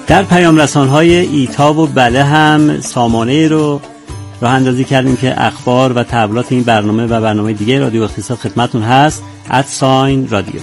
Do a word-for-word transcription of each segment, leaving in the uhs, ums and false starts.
در پیام رسان‌های ایتا و بله هم سامانه رو راه اندازی کردیم که اخبار و تبلیغات این برنامه و برنامه دیگه رادیو اقتصاد خدمتتون هست. ات ساین رادیو.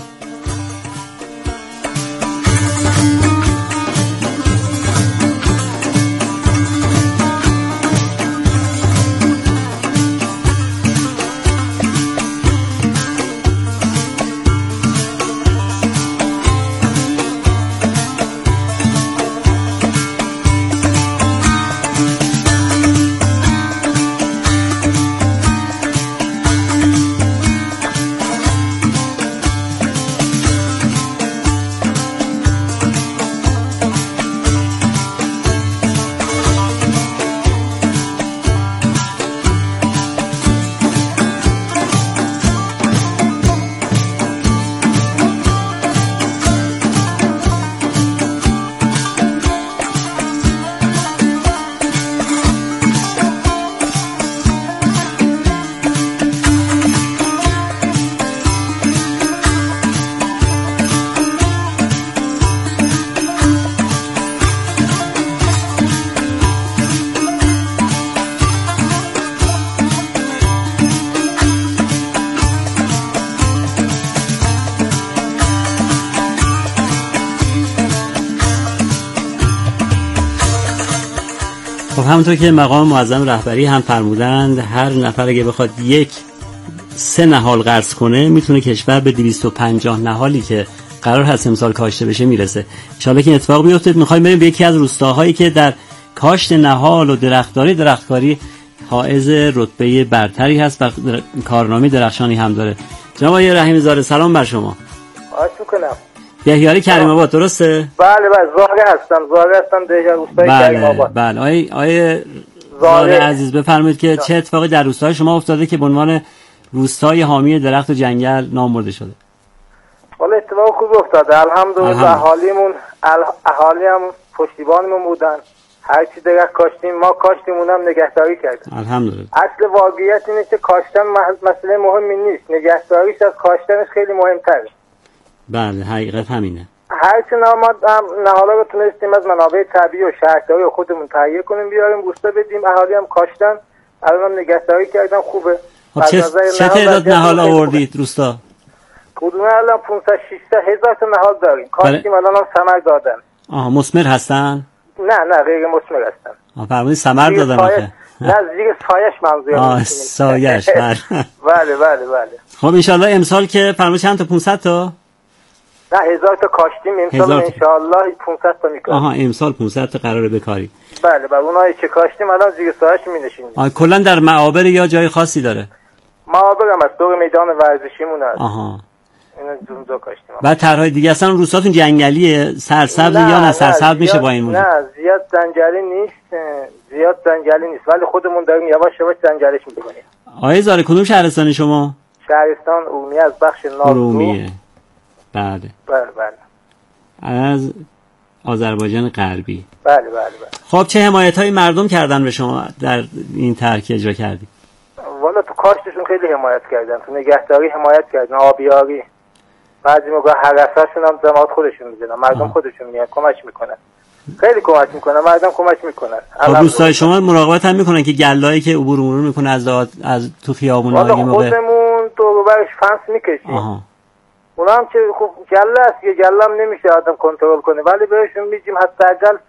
همونطور که مقام معظم رهبری هم فرمودند هر نفر اگه بخواد یک سه نهال قرض کنه میتونه کشور به دویست و پنجاه نهالی که قرار هست امسال کاشته بشه میرسه. ان شاءالله که این اتفاق بیفته. میخوایم بریم به یکی از روستاهایی که در کاشت نهال و درختکاری درختکاری حائز رتبه برتری هست و کارنامه درخشانی هم داره. جناب آقای رحیم زاده سلام بر شما. خواهش میکنم. دهیاری کریم آباد درسته؟ بله بله زاهره هستم زاهره هستم دهیار روستای کریم آباد. بله آقای آقای زاهره عزیز بفرمایید که چه اتفاقی در روستای شما افتاده که به عنوان روستای حامی درخت و جنگل نام برده شده؟ والا اتفاق خوب افتاده الحمدلله. اهالیمون اهالی هم پشتیبانمون بودن. هر چی درخت کاشتیم ما کاشتیمون هم نگهداری کردیم الحمدلله. اصل واقعیت اینه که کاشتن مسئله مهمی نیست، نگهداریش از کاشتنش خیلی مهمتره. بله حقیقت همینه. هر چی نامد هم نهالا رو تونستیم از منابع طبیعی و شهرداری و خودمون تهیه کنیم بیاریم روستا بدیم. اهالی هم کاشتن الان هم نگهداری کردن خوبه. چه چه تعداد نهال آوردید روستا؟ کدومه الان پانصد ششصد هزار تا نهال داریم. کاشتیم الان هم ثمر دادن. آها مثمر هستن؟ نه نه غیر مثمر هستن. آها فرمودید ثمر دادن آخه. نه زیر سایش منظورم. آه سایش. بله بله بله بله. خب ان شاءالله امسال که فرمودید چند تا پانصد تا؟ نه هزار تا کاشتیم امسال ان شاء الله پانصد تا میکنیم. آها امسال پانصد تا قراره بکاری. بله بله اونایی که کاشتیم الان زیر سایش می‌نشینیم. آها کلا در معابر یا جای خاصی داره؟ معابر هم از دور میدان ورزشیمون هست. آها اینا زونزا کاشتیم. بعد طرحهای دیگه اصلا روستاتون جنگلیه سرسبز یا نه سرسبز میشه با این موضوع؟ نه زیاد جنگلی نیست زیاد جنگلی نیست ولی خودمون داریم یواش یواش جنگلش می‌کنیم. آقای زاره کدوم شهرستانی شما؟ شهرستان ارومیه از بخش ناردو. ارومیه. بله بله بله. از آذربایجان غربی. بله بله بله. خب چه حمایت‌های مردم کردن به شما در این طرح که اجرا کردید؟ والا تو کاشتشون خیلی حمایت کردن، تو نگهداری حمایت کردن، آبیاری. بعضی موقع هرساشون هم زماد خودشون میزنن، مردم آه. خودشون میان کمک میکنن. خیلی کمک میکنن، مردم کمک میکنن. خب دوستای شما مراقبت هم میکنن که گلایی که عبور مرور میکنه از از تو خیابونا والا خودمون تو برش فنس میکشیم. آها. اونا هم که خب گله است که گله هم نمیشه آدم کنترل کنه ولی بهشون میگیم حتی اجل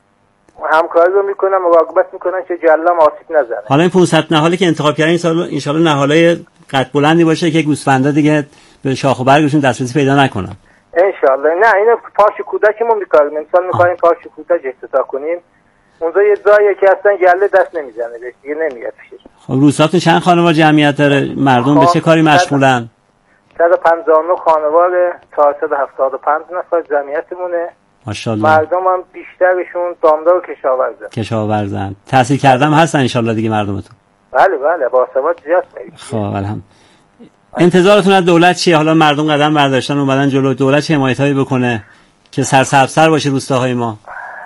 همکاری رو میکنن مراقبت میکنن که گله هم آسیب نزنه. حالا این پانصد نهالی که انتخاب کردن این سال ان شاء الله نهالای قد بلندی باشه که گوسفندا دیگه به شاخ و برگشون دسترسی پیدا نکنن ان شاء الله. نه اینو پاش کودکمون میکاریم امسال میخوایم پاش کودک افتتاح کنیم. اونجا یه جاییه که اصلا گله دست نمیزنه بهش دیگه نمیاد پیش. خب روستاتون چند خانوار جمعیت داره؟ مردم به چه کاری مشغولن؟ صد و پنجاه و نه خانوار چهارصد و هفتاد و پنج نفر جمعیتمونه. ماشاءالله. مردم هم بیشترشون دامدار و کشاورزن. کشاورزن. تحصیل کردم هستن ان شاء الله دیگه مردمتون. بله بله با ثبات زیاد میشه. خب الحمد. انتظارتون از دولت چیه؟ حالا مردم قدم برداشتن اومدن جلو، دولت چه حمایتایی بکنه که سرسبزتر باشه روستاهای ما؟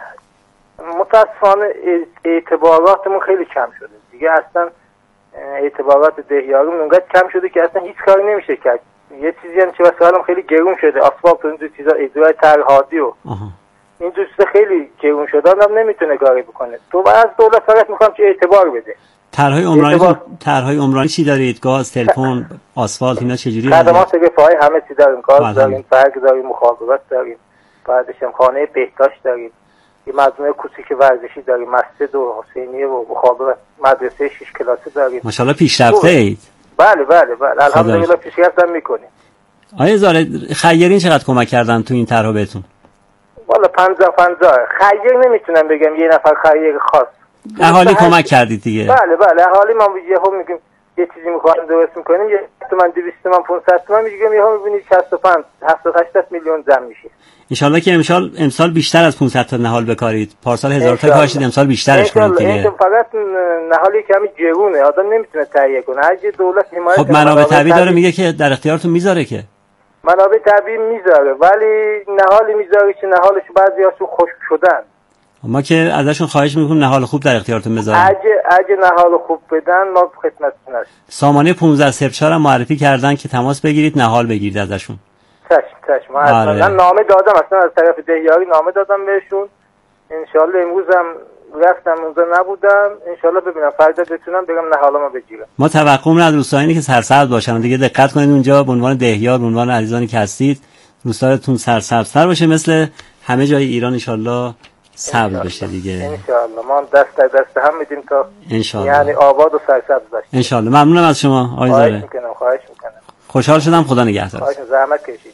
متاسفانه اعتباراتمون خیلی کم شده. دیگه اصلا اعتبارات دهیارمون اونقدر کم شده که اصلا هیچ کاری نمیشه کرد. یه چیزی هم که واسه خیلی گرون شده، آسفالت و این چیزا اجرای طرح هادی و این دوست خیلی جوون شده آدم نمیتونه کاری بکنه. تو از دولت فقط میخوام که اعتبار بده. طرحهای عمرانی طرحهای عمرانی چی دارید؟ گاز، تلفن، آسفالت اینا چه جوری؟ خدمات رفاهی همه چی داریم. گاز داریم، برق داریم، مخابرات داریم. بعدش هم خانه بهداشت داریم. یه مجموعه کوچیک ورزشی داریم، مسجد و حسینیه و مخابرات، مدرسه شش کلاسی داریم. ماشاءالله پیشرفته اید. بله بله بله الحمدلله پیشرفت هم میکنیم. آیا زاره خیرین چقدر کمک کردن تو این طرح بهتون؟ والا پنجاه پنجاه. خیر نمیتونم بگم یه نفر خیر خاص. اهالی کمک کردید دیگه. بله بله اهالی ما یهو میگیم یه چیزی میخوایم درست میکنیم، یه تومن دویست تومن پانصد تومن میگیم یهو میبینید شصت و پنج هفتاد هشتاد میلیون جمع میشه. ان شاءالله که امسال امسال بیشتر از پانصد تا نهال بکارید. پارسال هزار تا کاشید، امسال بیشترش کنید دیگه. این فقط نهالی کمی جرونه، آدم نمیتونه تهیه کنه. اگه دولت حمایت خب منابع طبیعی داره میگه که در اختیارتون میذاره که. منابع طبیعی میذاره ولی نهالی میذاره که نهالش بعضیاشون خشک شدن. ما که ازشون خواهش میکنیم نهال خوب در اختیارتون بذارن. اگه اگه نهال خوب بدن ما خدمتتون هستیم. سامانه پانزده صفر چهار هم معرفی کردن که تماس بگیرید نهال بگیرید ازشون. چشم چشم ما اصلا نامه دادم، اصلا از طرف دهیاری نامه دادم بهشون. ان شاءالله امروز هم رفتم اونجا نبودم، ان شاءالله ببینم فردا بتونم برم نهالمو بگیرم. ما توقع نداریم روستایانی که سرسبز باشن دیگه. دقت کنید اونجا به عنوان دهیار، به عنوان عزیزانی که هستید روستایتون سرسبزتر باشه، مثل همه جای ایران ان شاءالله سبز بشه دیگه. ان شاءالله ما دست در دست هم میدیم تا ان شاءالله یعنی آباد و سرسبز باشه. ان شاءالله. ممنونم از شما آقای زاره. خواهش میکنم خواهش میکنم. خوشحال شدم. خدا نگهدار. خواهش زحمت کشیدید.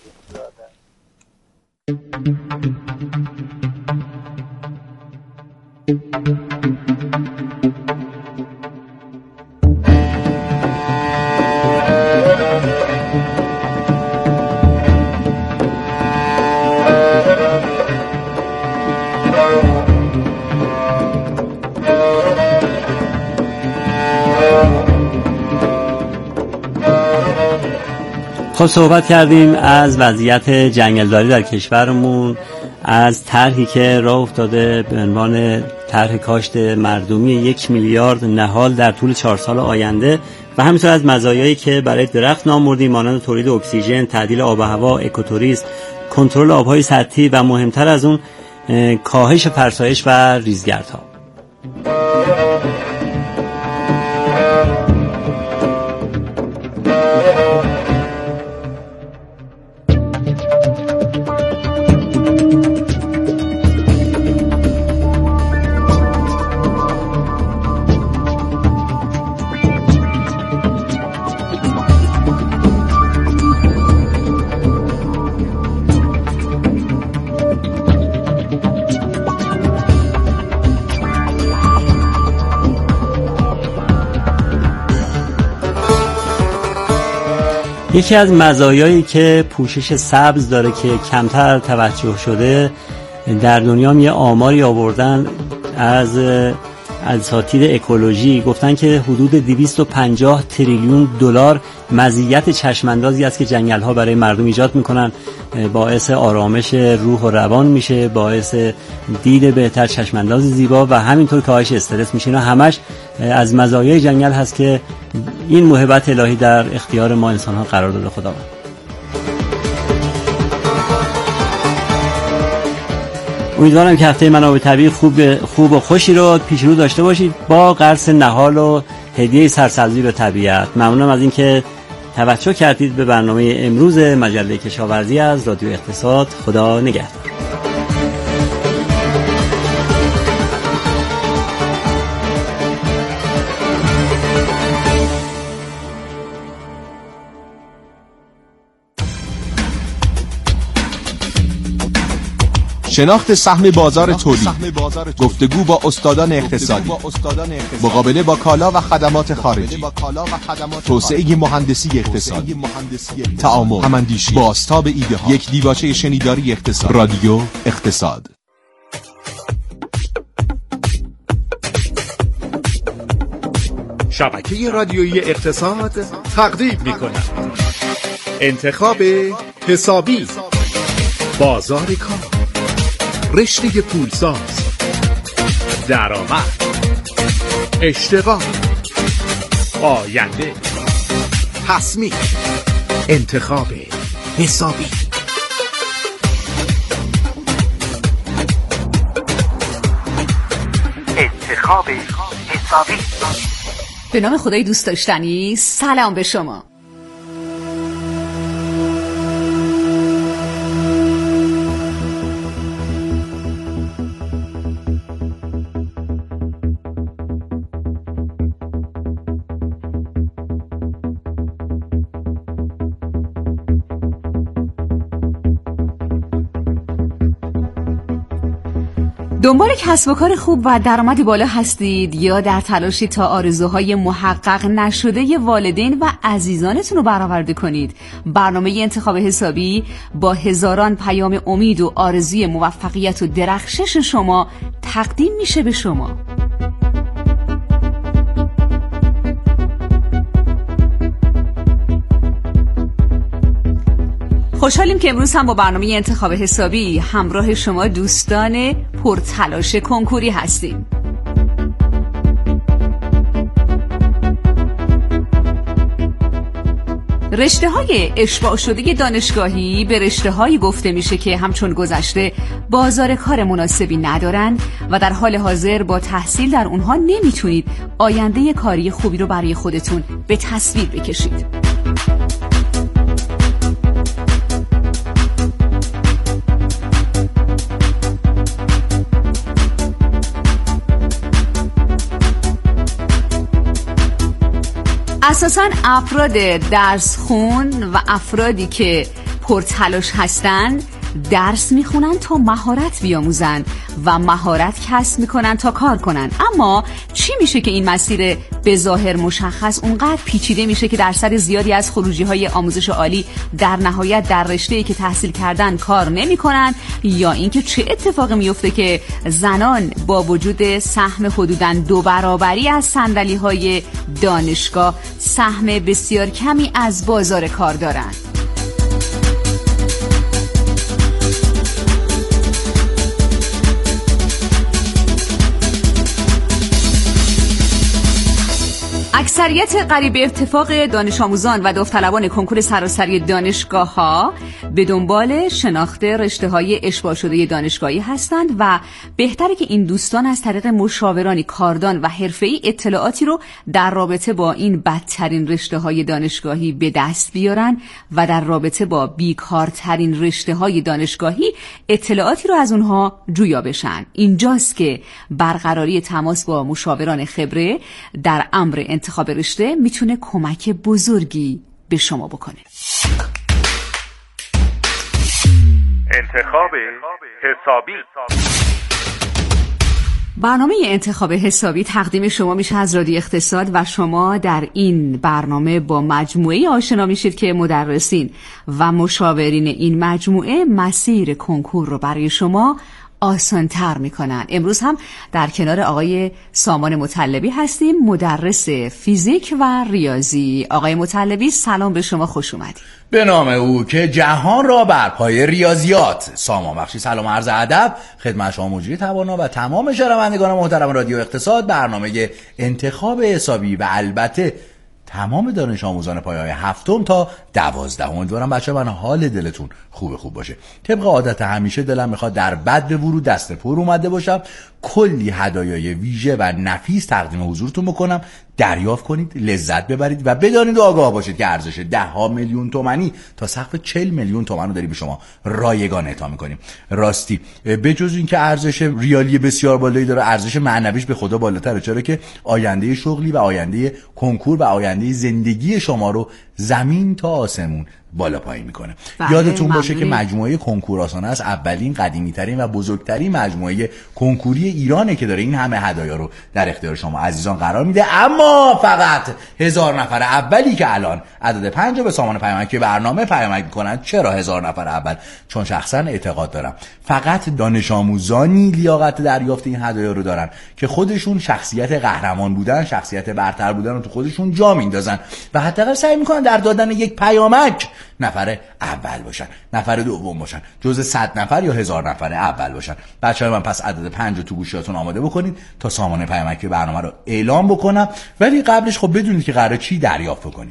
خب صحبت کردیم از وضعیت جنگلداری در کشورمون، از طرحی که راه افتاده به عنوان طرح کاشت مردمی یک میلیارد نهال در طول چهار سال آینده و همینطور از مزایایی که برای درخت نام بردیم، مانند تولید اکسیژن، تعدیل آب و هوا، اکوتوریسم، کنترل آبهای سطحی و مهمتر از اون کاهش فرسایش و ریزگردها. یکی از مزایایی که پوشش سبز داره که کمتر توجه شده، در دنیا یه آماری آوردن از اساتید اکولوژی، گفتن که حدود دویست و پنجاه تریلیون دلار مزیت چشماندازی است که جنگل‌ها برای مردم ایجاد میکنن. باعث آرامش روح و روان میشه، باعث دید بهتر، چشمانداز زیبا و همینطور کاهش استرس میشه. اینا همش از مزایای جنگل هست که این موهبت الهی در اختیار ما انسان‌ها قرار داده خداوند. امیدوارم که هفته منابع طبیعی خوب خوب و خوشی رو پیش رو داشته باشید با قرص نهال و هدیه سرسبزی به طبیعت. ممنونم از اینکه توجه کردید به برنامه امروز مجله کشاورزی از رادیو اقتصاد. خدا نگهدار. شناخت سهم بازار تولید، گفتگو با استادان اقتصادی، مقابله با کالا و خدمات خارجی، توسعه مهندسی اقتصادی، تعامل، هماندیشی، بازتاب ایده ها، یک دیباچه شنیداری اقتصاد. رادیو اقتصاد. شبکه رادیویی اقتصاد تقدیم می‌کند انتخاب حسابی، بازار کار، رشته پولساز، درآمد، اشتغال، آینده، تصمیم، انتخاب حسابی. انتخاب حسابی. به نام خدای دوست داشتنی، سلام به شما. دنبال کسب و کار خوب و درآمدی بالا هستید یا در تلاشی تا آرزوهای محقق نشده والدین و عزیزانتون رو برآورده کنید؟ برنامه انتخاب حسابی با هزاران پیام امید و آرزوی موفقیت و درخشش شما تقدیم میشه به شما. خوشحالیم که امروز هم با برنامه انتخاب حسابی همراه شما دوستان پرتلاش کنکوری هستیم. رشته های اشباع شده دانشگاهی به رشته هایی گفته میشه که همچون گذشته بازار کار مناسبی ندارن و در حال حاضر با تحصیل در اونها نمیتونید آینده کاری خوبی رو برای خودتون به تصویر بکشید. اساساً افراد درس خون و افرادی که پرتلاش هستند درس میخونن تا مهارت بیاموزن و مهارت کسب میکنن تا کار کنن. اما چی میشه که این مسیر به ظاهر مشخص اونقدر پیچیده میشه که درصد زیادی از خروجی های آموزش عالی در نهایت در رشته‌ای که تحصیل کردن کار نمیکنن؟ یا اینکه چه اتفاقی میفته که زنان با وجود سهم حدوداً دو برابری از صندلی های دانشگاه سهم بسیار کمی از بازار کار دارن؟ اکثریت قریب اتفاق دانش آموزان و داوطلبان کنکور سراسری دانشگاه‌ها به دنبال شناخت رشته‌های اشباع شده دانشگاهی هستند و بهتره که این دوستان از طریق مشاورانی کاردان و حرفه‌ای اطلاعاتی رو در رابطه با این بدترین رشته‌های دانشگاهی به دست بیارن و در رابطه با بیکارترین رشته‌های دانشگاهی اطلاعاتی رو از اونها جویا بشن. اینجاست که برقراری تماس با مشاوران خبره در امر انتخاب رشته میتونه کمک بزرگی به شما بکنه. انتخاب حسابی. برنامه انتخاب حسابی تقدیم شما میشه از رادیو اقتصاد و شما در این برنامه با مجموعه آشنا میشید که مدرسین و مشاورین این مجموعه مسیر کنکور رو برای شما آسان‌تر میکنن. امروز هم در کنار آقای سامان مطلبی هستیم، مدرس فیزیک و ریاضی. آقای مطلبی سلام به شما، خوش اومدید. به نام او که جهان را بر پای ریاضیات. سامان بخشی سلام عرض ادب خدمت شما مجری توانا و تمام شنوندگان محترم رادیو اقتصاد. برنامه انتخاب حسابی و البته تمام دانش آموزان پایه‌های هفتم تا دوازدهم. امیدوارم بچه من حال دلتون خوب خوب باشه. طبق عادت همیشه دلم میخواد در بدر ورود دست پر اومده باشم، کلی هدایای ویژه و نفیس تقدیم حضورتون بکنم. دریافت کنید، لذت ببرید و بدانید و آگاه باشید که ارزش ده ها میلیون تومانی تا سقف چهل میلیون تومان رو داریم به شما رایگان اعطا میکنیم. راستی بجز این که ارزش ریالی بسیار بالایی داره، ارزش معنویش به خدا بالاتره، چرا که آینده شغلی و آینده کنکور و آینده زندگی شما رو زمین تا آسمون بالا پایین میکنه. یادتون باشه که مجموعه کنکور آسانه است اولین، قدیمی ترین و بزرگترین مجموعه کنکوری ایرانه که داره این همه هدایا رو در اختیار شما عزیزان قرار میده. اما فقط هزار نفر اولی که الان عدد پنج به سامان پیامکی برنامه پیامک میکنن. چرا هزار نفر اول؟ چون شخصا اعتقاد دارم فقط دانش آموزانی لیاقت دریافت این هدایا رو دارن که خودشون شخصیت قهرمان بودن، شخصیت برتر بودن رو تو خودشون جا میندازن و حداقل سعی میکنن در دادن یک پیامک نفر اول باشن، نفر دوم باشن، جز صد نفر یا هزار نفر اول باشن. بچه‌ها من پس عدد پنج رو تو گوشیاتون آماده بکنید تا سامانه پیامکی برنامه رو اعلام بکنم. ولی قبلش خب بدونید که قراره چی دریافت بکنید.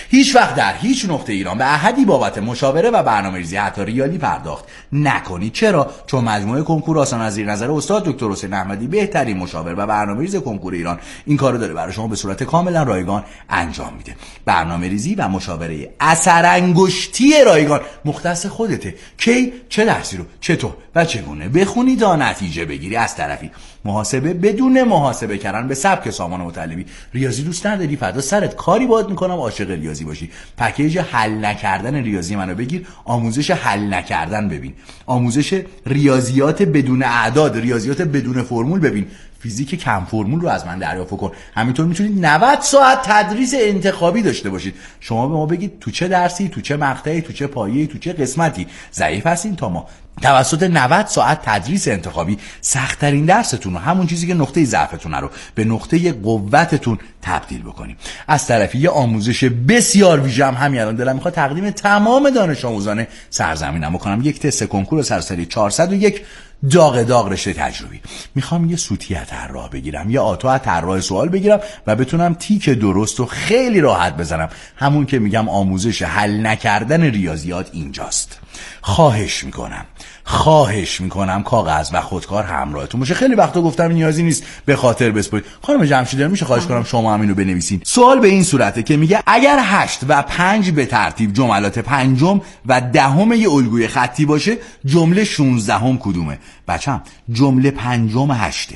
هیچ وقت در هیچ نقطه ایران به احدی بابت مشاوره و برنامه‌ریزی حتی ریالی پرداخت نکنید. چرا؟ چون مجموعه کنکور آسان از زیر نظر استاد دکتر حسین احمدی، بهترین مشاور و برنامه‌ریز کنکور ایران، این کارو داره برای شما به صورت کاملا رایگان انجام میده. برنامه‌ریزی و مشاوره اثرانگشتی رایگان مختص خودته. کی چه درسی رو چطور و چگونه بخونی تا نتیجه بگیری. از طرفی محاسبه بدون محاسبه کردن به سبک سامان مطلبی. ریاضی دوست نداری؟ فدا سرت، کاری باهات میکنم عاشق ریاضی باشی. پکیج حل نکردن ریاضی منو بگیر، آموزش حل نکردن ببین، آموزش ریاضیات بدون اعداد، ریاضیات بدون فرمول ببین، فیزیک کم فرمول رو از من دریافت کن. همینطور میتونید نود ساعت تدریس انتخابی داشته باشید. شما به ما بگید تو چه درسی، تو چه مقطعی، تو چه پایه‌ای، تو چه قسمتی ضعیف هستین تا ما توسط نود ساعت تدریس انتخابی سخت‌ترین درستون رو، همون چیزی که نقطه ضعفتون رو به نقطه قوتتون تبدیل بکنیم. از طرفی یه آموزش بسیار ویژه هم همین الان دلم میخواد تقدیم تمام دانش آموزان سرزمینم بکنم. یک تست کنکور سراسری چهارصد و یک داغ داغ رشته تجربی. میخوام یه سوتی از طراح بگیرم، یه آتو از طراح سوال بگیرم و بتونم تیک درست و خیلی راحت بزنم. همون که میگم آموزش حل نکردن ریاضیات اینجاست. خواهش میکنم خواهش میکنم کاغذ و خودکار همراهتون باشه. خیلی وقتا گفتم نیازی نیست به خاطر بسپارید. خانم جمشیدی میشه خواهش کنم شما هم اینو بنویسین. سوال به این صورته که میگه اگر هشت و پنج به ترتیب جملات پنجم و دهم یه الگوی خطی باشه، جمله شانزدهم کدومه؟ بچم جمله پنجم هشته،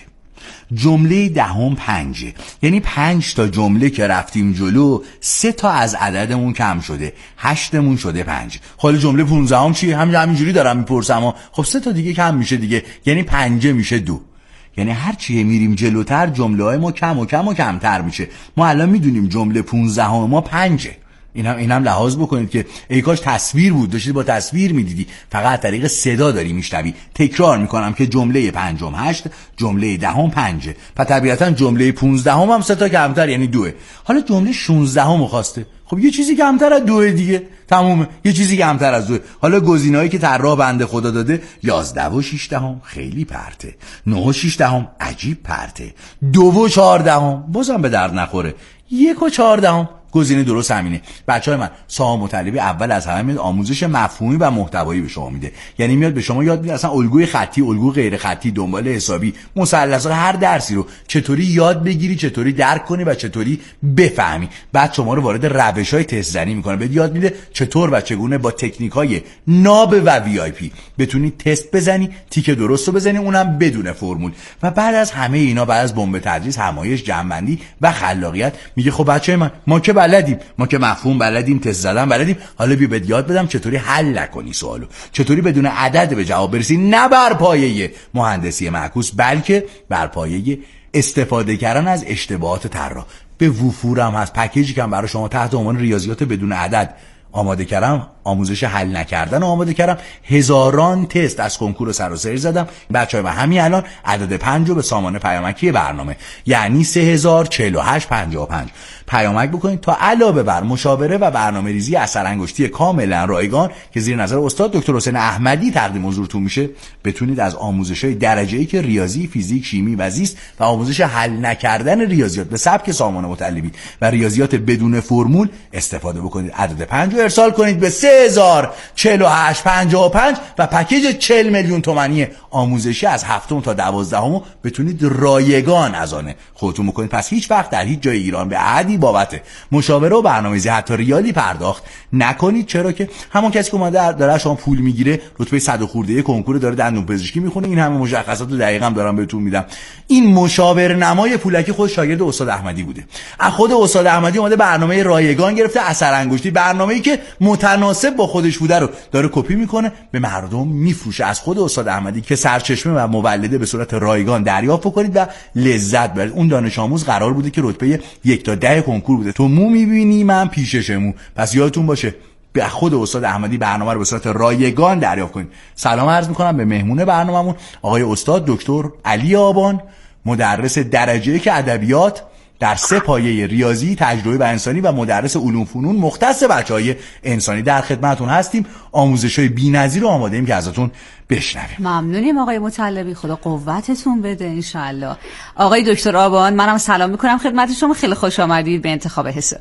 جمله دهم پنجه. یعنی پنج تا جمله که رفتیم جلو، سه تا از عددمون کم شده، هشتمون شده پنج. حالا جمله پونزدهم چی؟ همین همینجوری دارم میپرسم. خب سه تا دیگه کم میشه دیگه، یعنی پنجه میشه دو. یعنی هر چیه میریم جلوتر جمله های ما کم و کم و کمتر میشه. ما الان میدونیم جمله پونزدهم ما پنجه. اینم اینم لحاظ بکنید که ای کاش تصویر بود، داشتید با تصویر میدیدی، فقط طریق صدا داری میشنوی. تکرار میکنم که جمله پنجم هشت، جمله دهم پنجه، پس طبیعتا جمله پونزدهم هم سه تا کمتر یعنی دوه. حالا جمله شانزدهم خواسته، خب یه چیزی کمتر از دوه دیگه، تمومه، یه چیزی کمتر از دوه. حالا گزینه‌هایی که طراح بنده خدا داده، یازده و شش دهم خیلی پرته، نه و شش دهم عجیب پرته، دو و چهار دهم بازم به درد نخوره، یک و چهار دهم گزینه درست همینه. بچهای من، سامان مطلبی اول از همه میاد آموزش مفهومی و محتوایی به شما میده. یعنی میاد به شما یاد میده اصلا الگوی خطی، الگو غیر خطی، دنبال حسابی، مثلثات، هر درسی رو چطوری یاد بگیری، چطوری درک کنی و چطوری بفهمی. بعد شما رو وارد روش‌های تست زنی میکنه، بهت یاد میده چطور و چگونه با تکنیک‌های ناب و وی آی پی بتونی تست بزنی، تیک درست رو بزنی، اونم بدون فرمول. و بعد از همه اینا، بعد از بمب تدریس، همایش، جمع‌بندی و خلاقیت، میگه خب بچهای من، ما که بلدیم، ما که مفهوم بلدیم، تست زدن بلدیم، حالا بیا بهت یاد بدم چطوری حل نکنی سوالو، چطوری بدون عدد به جواب برسی، نه بر پایه مهندسی معکوس بلکه بر پایه استفاده کردن از اشتباهات طراح. به وفورم هست، پکیجی که برای شما تحت عنوان ریاضیات بدون عدد آماده کردم، آموزش حل نکردن آماده کردم. هزاران تست از کنکور سراسری زدم. بچه‌ها من همین الان عدد پنج رو به سامانه پیامکی برنامه، یعنی سه هزار و چهل و هشت پنجاه و پنج پیامک بکنید تا علاوه بر مشاوره و برنامه‌ریزی اثرانگشتی کاملا رایگان که زیر نظر استاد دکتر حسین احمدی تقدیم حضورتون میشه، بتونید از آموزش‌های درجه‌ای که ریاضی، فیزیک، شیمی و زیست و آموزش حل نکردن ریاضیات به سبک سامان مطلبی و ریاضیات بدون فرمول استفاده بکنید. عدد پنج رو ارسال کنید به سه هزار و چهل و هشت پنجاه و پنج و پکیج چهل میلیون تومانی آموزشی از هفتم تا دوازدهم بتونید رایگان از آن خودتون بکنید. پس هیچ وقت در هیچ جای ایران به عدی بابت مشاوره و برنامه‌ریزی حتی ریالی پرداخت نکنید. چرا که همون کسی که اومده داره شما پول میگیره، رتبه صد و خورده کنکور داره دندون پزشکی میخونه، این همه مشخصات رو دقیقاً دارم بهتون میدم. این مشاور نمای پولکی خود شاگرد استاد احمدی بوده. از خود استاد احمدی اومده برنامه رایگان گرفته، اثرانگشتی، برنامه‌ای که متناسب با خودش بوده رو داره کپی میکنه، به مردم میفروشه. از خود استاد احمدی که سرچشمه و مولده به صورت رایگان دریافت کنید و لذت ببرید. اون دانش آموز قرار بوده که رتبه یک تا ده کنکور بوده. تو مو میبینی، من پیشش مو. پس یادتون باشه به خود استاد احمدی برنامه رو به صورت رایگان دریافت کنید. سلام عرض میکنم به مهمون برنامه‌مون آقای استاد دکتر علی آبان، مدرس درجه یک ادبیات در سه پایه ریاضی، تجربه و انسانی و مدرس علوم فنون مختص بچهای انسانی. در خدمتتون هستیم، آموزش‌های بی‌نظیر رو آماده ایم که ازتون بشنویم. ممنونیم آقای مطلبی، خدا قوتتون بده انشالله. آقای دکتر آبان، منم سلام میکنم خدمت شما، خیلی خوش آمدید به انتخاب حسابی.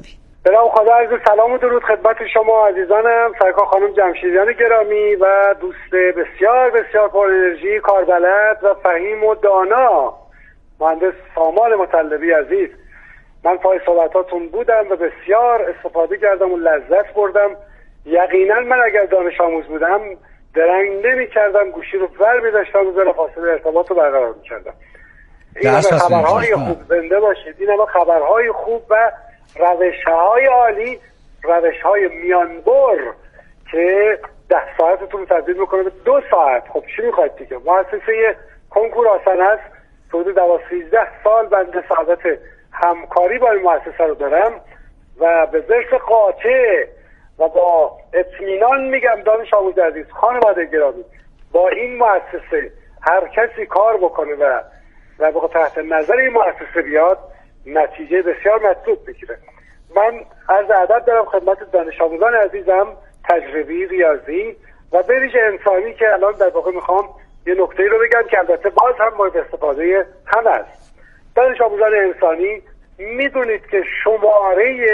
برام خدا عرض سلام و درود خدمت شما عزیزانم، سرکار خانم جمشیدیان گرامی و دوست بسیار بسیار پر انرژی، کاربلد و فهیم و دانا مهندس سامان مطلبی عزیز. من پای صحبتاتون بودم و بسیار استفاده کردم و لذت بردم. یقینا من اگر دانش آموز بودم درنگ نمی کردم، گوشی رو ور می داشتم و بلافاصله ارتباط رو برقرار می کردم. این همه خبرهای خوب، زنده باشید. این همه خبرهای خوب و روشهای عالی، روشهای میانبر که ده ساعتتون رو تبدیل میکنه به دو ساعت. خب چی میخواید دیگه؟ مؤسسه کنکور آسن هست. حدود دوازده سال بنده سعادت همکاری با این مؤسسه رو دارم و به ظرف قاطع و با اطمینان میگم دانش آموز عزیز، خانواده گرامی، با این مؤسسه هر کسی کار بکنه و و با تحت نظر این مؤسسه بیاد، نتیجه بسیار مطلوب بگیره. من عرض ادب دارم خدمت دانش آموزان عزیزم، تجربی، ریاضی و به ویژه انسانی، که الان در واقع میخوام یه نکته رو بگم که البته باز هم مورد استفاده همه است. دانش آموزان انسانی میدونید که شماره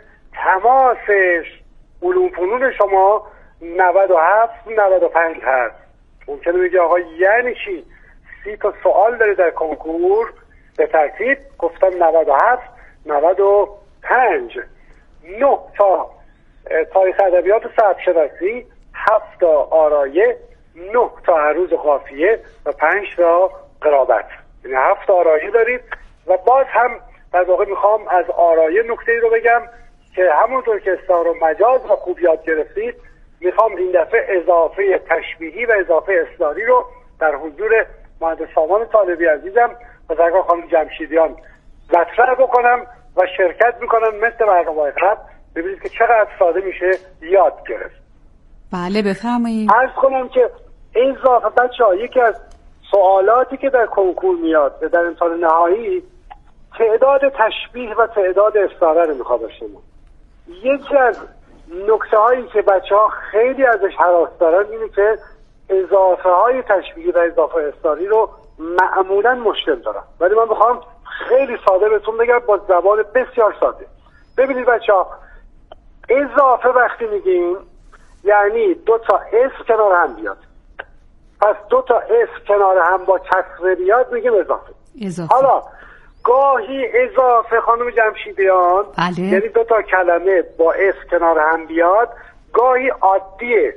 تماسش علوم فنون شما نود و هفت نود و پنج هست. ممکنه بگی آقا یعنی چی؟ سی تا سوال داره در کنکور، به ترتیب گفتم نود و هفت نود و پنج. نه تا تاریخ ادبیات و صرف شناسی، هفت تا آرایه، نه تا عروض و قافیه و پنج تا قرابت. یعنی هفت تا آرایه دارید و باز هم در واقع میخوام از آرایه نکته رو بگم که همونطور که استعاره و مجاز و خوب یاد گرفتید، میخوام این دفعه اضافه تشبیهی و اضافه اصراری رو در حضور مهندس سامان طالبی عزیزم و سرکار خانم جمشیدیان مطرح بکنم و شرکت میکنم مثل برنامه‌های قبل. ببینید که چقدر ساده میشه یاد گرفت. بله بفرمایید. عرض کنم که اضافه بچه‌ها یکی از سوالاتی که در کنکور میاد در امتحان نهایی تعداد تشبیه و تعداد استعاره رو میخواد باشه. یکی از نکته هایی که بچه ها خیلی ازش هراس دارن اینه که اضافه های تشبیهی و اضافه استعاری رو معمولا مشکل دارن، ولی من میخوام خیلی ساده بهتون بگم با زبان بسیار ساده. ببینید بچه ها، اضافه وقتی میگیم یعنی دو تا اس کنار هم بیاد. پس دو تا اس کنار هم با کسره بیاد میگیم اضافه. اضافه. حالا گاهی اضافه خانم جمشیدیان بله. یعنی دو تا کلمه با اس کنار هم بیاد، گاهی عادیه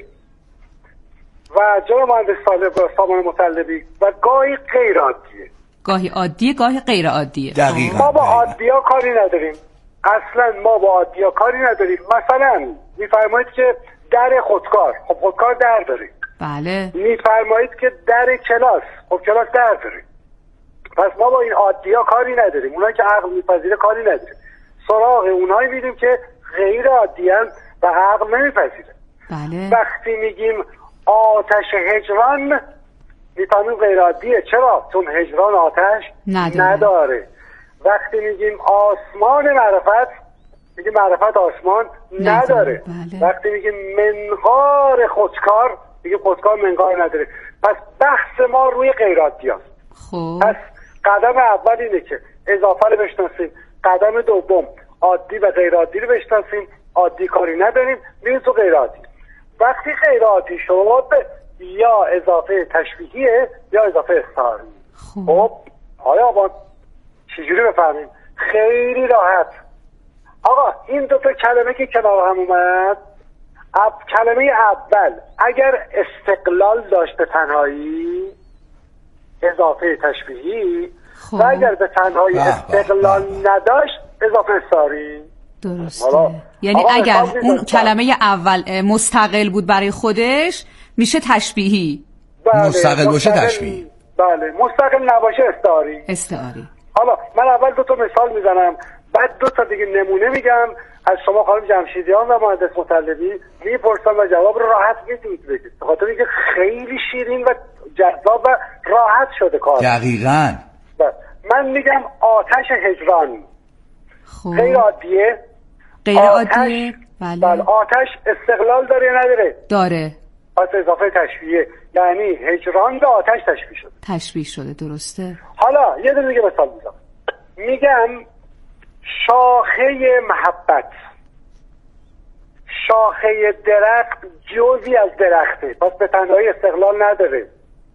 و جناب مهندس سامان مطلبی و گاهی غیر عادیه. گاهی عادیه گاهی غیر عادیه. دقیقاً. ما با عادی‌ها کاری نداریم، اصلا ما با عادی‌ها کاری نداریم. مثلا میفرمایید که در خودکار، خب خودکار در داره. بله. میفرمایید که در کلاس، خب کلاس در داره. پس ما با این عادی‌ها کاری نداریم، اونایی که عقل میپذیره کاری نداریم. سراغ اونایی میریم که غیر عادی‌اند و عقل نمیپذیره. بله. وقتی میگیم آتش هجران میفهمیم غیر عادیه. چرا؟ چون هجران آتش نداره. نداره. وقتی میگیم آسمان معرفت میگیم معرفت آسمان نداره, نداره. بله. وقتی میگیم منقار خودکار میگیم خودکار منقار نداره. پس بحث ما روی غیر عادی است. خب پس قدم اول اینه که اضافه رو بشناسیم، قدم دوم عادی و غیر عادی رو بشناسیم. عادی کاری نداریم، میریم تو غیر عادی. وقتی غیر عادی شد یا اضافه تشبیهیه یا اضافه استعاری. خب خب حالا آبان چجوری بفهمیم؟ خیلی راحت. آقا این دو تا کلمه که کنار هم اومد، اب کلمه اول اگر استقلال داشت به تنهایی اضافه تشبیهی، خب. و اگر به تنهایی استقلال نداشت اضافه استعاری. درسته. یعنی اگر اون کلمه اول مستقل بود برای خودش میشه تشبیهی. بله. مستقل باشه تشبیهی. بله. مستقل نباشه استعاری. استعاری. حالا من اول دو تا مثال میزنم، بعد دو تا دیگه نمونه میگم از شما خانم جمشیدیان و مهندس مطلبی، میپرسم و جواب رو راحت میتونید بگید، به خاطر اینکه خیلی شیرین و جذاب و راحت شده کار. دقیقاً. من میگم آتش هجران. خب غیر عادیه. غیر عادیه. بله. بله. آتش استقلال داره یا نداره؟ داره. پس اضافه تشبیهیه، یعنی هجران به آتش تشبیه شده. تشبیه شده. درسته. حالا یه دونه دیگه مثال میزنم، میگم شاخه محبت. شاخه درخت جزئی از درخته، پس به تنهایی استقلال نداره.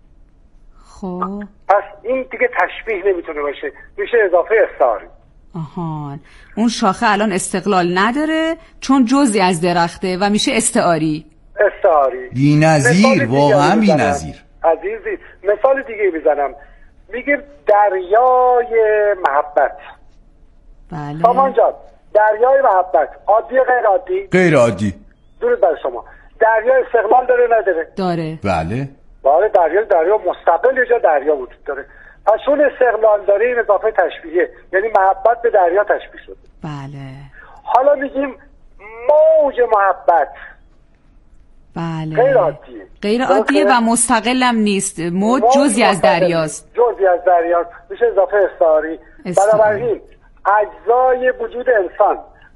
خب پس این دیگه تشبیه نمیتونه باشه، میشه اضافه استعاری. آها، اون شاخه الان استقلال نداره چون جزئی از درخته و میشه استعاری. استعاری بی‌نظیر، واقعا بی‌نظیر. عزیزی مثال دیگه میزنم، میگیم دریای محبت. بله. سامان جان، دریای محبت عادی غیر عادی؟ غیر عادی. درود بر شما. دریا استقلال داره نداره؟ داره. بله. بله، دریا دریا مستقل یه جا دریا وجود داره. پس چون استقلال داره این اضافه تشبیهه، یعنی محبت به دریا تشبیه شده. بله. حالا میگیم موج محبت. بله. غیر عادیه. غیر عادیه و مستقلم نیست. موج جزئی از دریاست. جزئی از دریاست. میشه اضافه استعاری. بنابراین اجزای وجود انسان،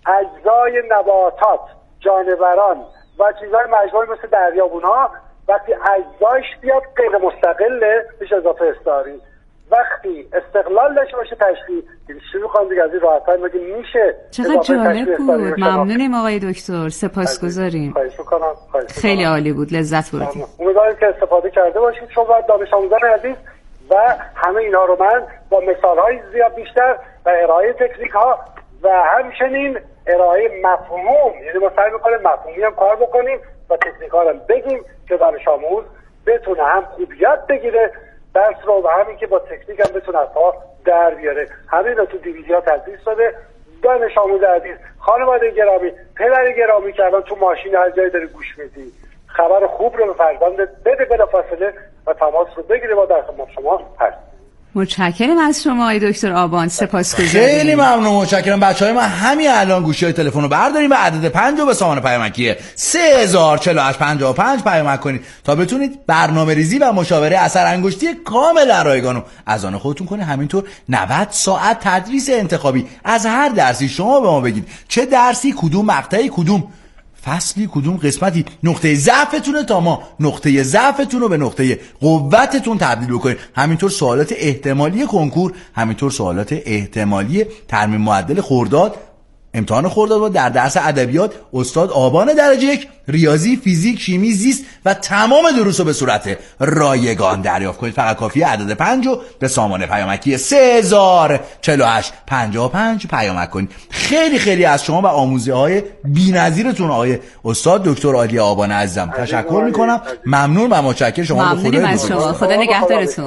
اجزای نباتات، جانوران و چیزهای مجموعی مثل دریابونها وقتی اجزایش بیاد غیر مستقله میشه اضافه استعاری. وقتی استقلال داشته باشه تشبیه. شروع کنم دیگه از این راحت‌تر بگیم میشه. چقدر جالب بود. ممنونیم آقای دکتر، سپاسگزاریم. خواهش می‌کنم. خیلی عالی بود، لذت بردیم. امیدوارم که استفاده کرده باشید شما دانش آموزان عزیز و همه اینا رو من با مثال‌های زیاد بیشتر و ارائه تکنیک‌ها و همچنین ارائه مفهوم، یعنی ما سعی می‌کنیم مفهومی هم کار بکنیم و تکنیک‌ها رو بگیم که دانش آموز بتونه هم خوب یاد بگیره درس رو و همین که با تکنیک هم بتونه از پا در بیاره. همین رو تو دیویدیوها تدریس شده. دانش آموز عزیز، خانواده گرامی، پدر گرامی که الان تو ماشین هر جایی داری گوش میدی، خبر خوب رو به فرزندت بده بلافاصله و تماس رو بگیره. ما در خدمت شما هستیم. متشکرم از شما آقای دکتر آبان، سپاسگزارم. خیلی ممنون، متشکرم. بچهای من همین الان گوشی تلفن رو برداریم و عدد پنج رو به سامان پیامکی سه هزار و چهل و هشت پنجاه و پنج پیامک کنید تا بتونید برنامه ریزی و مشاوره اثر انگشتی کاملا رایگان رو از آن خودتون کنید. همینطور نود ساعت تدریس انتخابی از هر درسی شما به ما بگید چه درسی، کدوم مقطعی، کدوم فصلی، کدوم قسمتی نقطه ضعفتونه تا ما نقطه ضعفتون رو به نقطه قوتتون تبدیل بکنید. همینطور سوالات احتمالی کنکور، همینطور سوالات احتمالی ترمیم معدل خرداد، امتحان خرداد رو در درس ادبیات استاد آبان درجه یک، ریاضی، فیزیک، شیمی، زیست و تمام دروس رو به صورت رایگان دریافت کنید. فقط کافیه عدد پنج رو به سامان پیامکی سه هزار و چهل و هشت پنجاه و پنج پیامک کنید. خیلی خیلی از شما و آموزه های بی‌نظیرتون آقای استاد دکتر عالی آبان عزیزم تشکر میکنم. ممنون و متشکرم. شما رو خدا از شما. خدا نگهدارتون.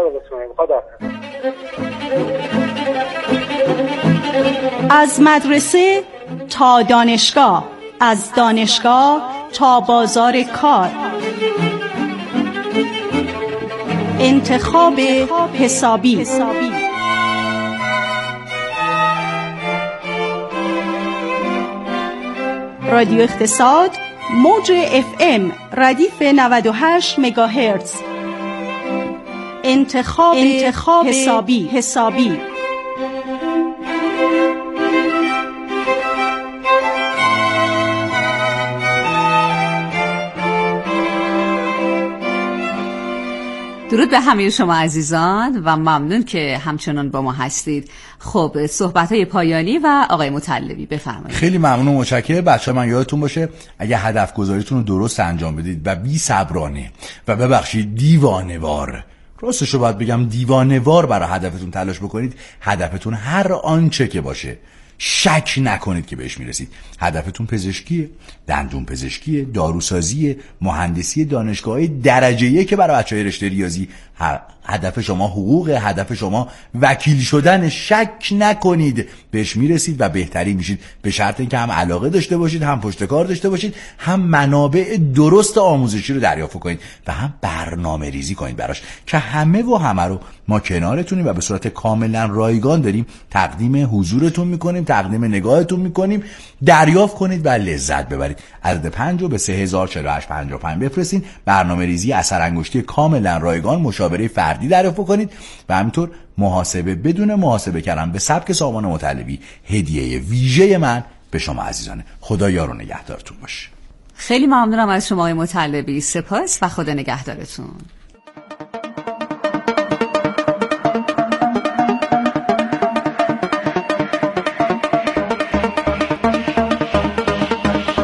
از مدرسه تا دانشگاه، از دانشگاه تا بازار کار، انتخاب حسابی. رادیو اقتصاد، موج اف ام ردیف نود و هشت مگاهرتز. انتخاب, انتخاب حسابی حسابی درود به همه شما عزیزان و ممنون که همچنان با ما هستید. خب صحبت‌های پایانی و آقای مطلبی بفرمایید. خیلی ممنون و متشکرم. بچه‌ها من یادتون باشه اگه هدف گذاریتون رو درست انجام بدید و بی صبرانه و ببخشید دیوانه‌وار، راستشو باید بگم دیوانه‌وار برای هدفتون تلاش بکنید، هدفتون هر آنچه که باشه شک نکنید که بهش میرسید. هدفتون پزشکیه، دندون پزشکیه، داروسازیه، مهندسی دانشگاهی درجه یک که برای بچهای رشته ریاضی، هدف شما حقوق، هدف شما وکیل شدن، شک نکنید بهش میرسید و بهتری میشید، به شرط اینکه هم علاقه داشته باشید، هم پشتکار داشته باشید، هم منابع درست آموزشی رو دریافت کنید و هم برنامه ریزی کنید براش که همه و همه رو ما کنارتونیم و به صورت کاملا رایگان داریم تقدیم حضورتون میکنیم، تقدیم نگاهتون میکنیم. دریافت کنید و لذت ببرید. عدد پنج رو به سه هزار و چهل و هشت پنجاه و پنج بفرستین. برنامه ریزی اثر انگشتی کاملا رایگان، مشاوره فردی دریافت کنید و همینطور محاسبه بدون محاسبه کردن به سبک سامان مطلبی هدیه ویژه من به شما عزیزانه. خدا یار و نگهدارتون باشه. خیلی ممنونم از شما مطلبی. سپاس و خدا نگهدارتون.